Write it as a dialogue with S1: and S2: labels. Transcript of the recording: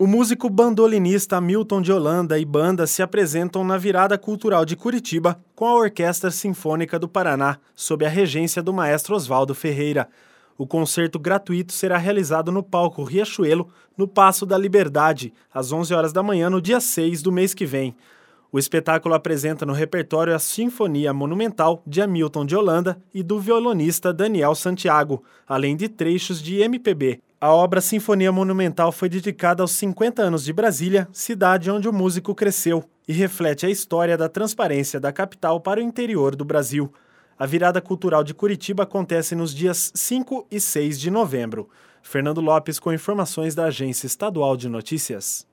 S1: O músico bandolinista Hamilton de Holanda e banda se apresentam na Virada Cultural de Curitiba com a Orquestra Sinfônica do Paraná, sob a regência do maestro Oswaldo Ferreira. O concerto gratuito será realizado no palco Riachuelo, no Paço da Liberdade, às 11 horas da manhã, no dia 6 do mês que vem. O espetáculo apresenta no repertório a Sinfonia Monumental de Hamilton de Holanda e do violonista Daniel Santiago, além de trechos de MPB. A obra Sinfonia Monumental foi dedicada aos 50 anos de Brasília, cidade onde o músico cresceu, e reflete a história da transparência da capital para o interior do Brasil. A Virada Cultural de Curitiba acontece nos dias 5 e 6 de novembro. Fernando Lopes com informações da Agência Estadual de Notícias.